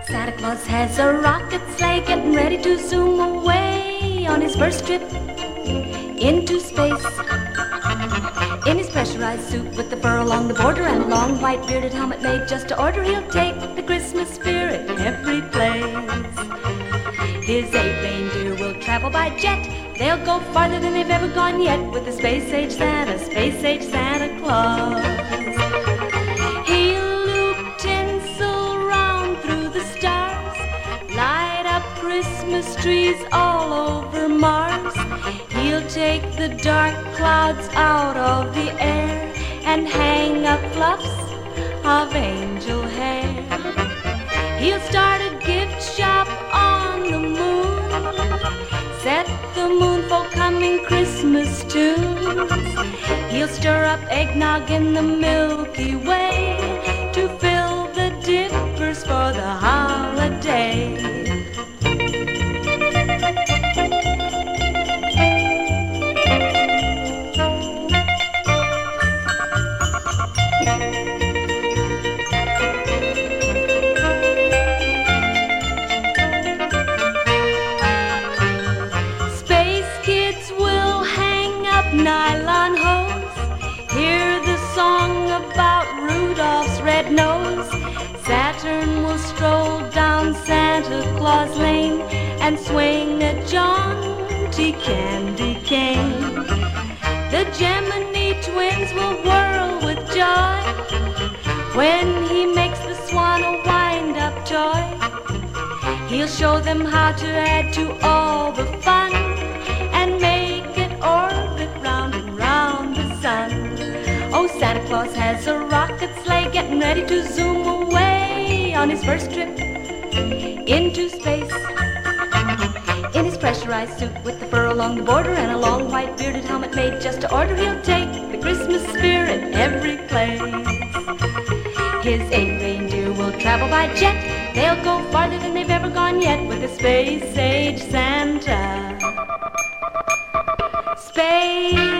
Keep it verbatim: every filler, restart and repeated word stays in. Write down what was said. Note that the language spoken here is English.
Santa Claus has a rocket sleigh getting ready to zoom away on his first trip into space. In his pressurized suit with the fur along the border and a long white bearded helmet made just to order, he'll take the Christmas spirit every place. His eight reindeer will travel by jet. They'll go farther than they've ever gone yet with the space-age Santa, space-age Santa Claus. He'll loop tinsel round through the stars, light up Christmas trees all over Mars. He'll take the dark clouds out of the air and hang up fluffs of angel hair. He'll start a gift shop on the moon, set the moon for coming Christmas tunes. He'll stir up eggnog in the Milky Way to fill the dippers for the holiday. Nylon hose, hear the song about Rudolph's red nose. Saturn will stroll down Santa Claus Lane and swing a jaunty candy cane. The Gemini twins will whirl with joy when he makes the swan a wind-up toy. He'll show them how to add to all the fun and make it orbit round and round the sun. Oh, Santa Claus has a rocket sleigh getting ready to zoom away on his first trip into space. In his pressurized suit with the fur along the border and a long white bearded helmet made just to order, he'll take the Christmas spirit every place. His eight reindeer will travel by jet. They'll go farther than they've ever gone yet with the space-age Santa. Space